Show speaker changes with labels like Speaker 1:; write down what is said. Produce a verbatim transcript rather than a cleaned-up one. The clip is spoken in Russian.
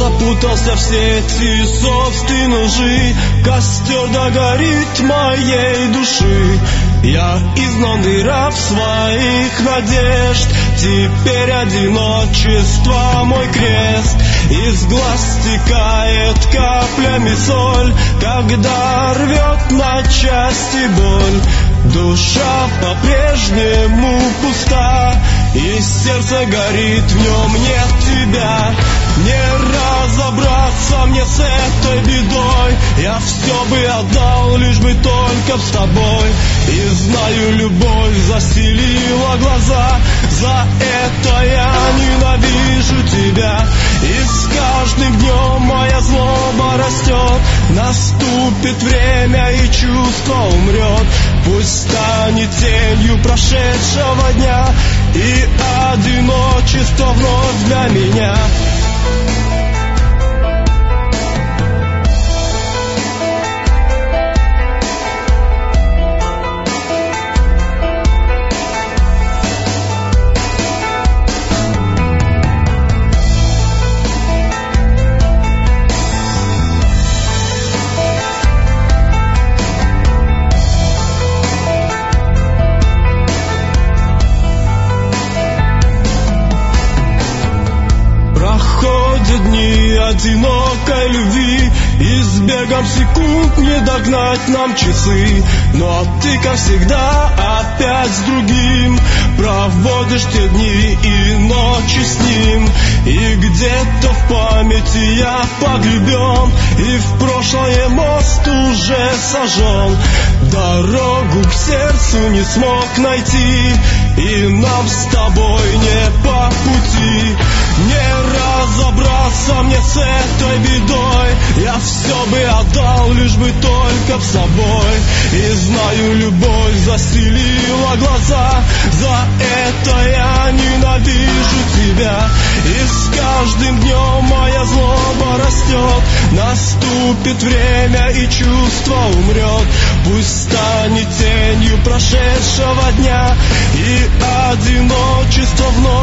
Speaker 1: Запутался в сети собственной лжи, костер догорит моей души. Я изгнанный раб своих надежд, теперь одиночество мой крест. Из глаз стекает каплями соль, когда рвет на части боль. Душа по-прежнему пуста, и сердце горит, в нем нет тебя. Не разобраться мне с этой бедой, я все бы отдал, лишь бы только с тобой. И знаю, любовь заселила глаза, за это я ненавижу тебя. И с каждым днем моя злоба растет, наступит время и чувство умрет. Пусть станет тенью прошедшего дня, и одиночество вновь для меня. Дни одинокой любви, и с бегом секунд не догнать нам часы. Но ты, как всегда, опять с другим проводишь те дни и ночи с ним. И где-то в памяти я погребен, и в прошлое мост уже сожжен. Дорогу к сердцу не смог найти, и нам с тобой не по пути. Не разобраться мне с этой бедой, я все бы отдал, лишь бы только с собой. И знаю, любовь заселила глаза, за это я ненавижу тебя. И с каждым днем моя злоба растет, наступит время и чувство умрет. Пусть станет тенью прошедшего дня, и одиночество вновь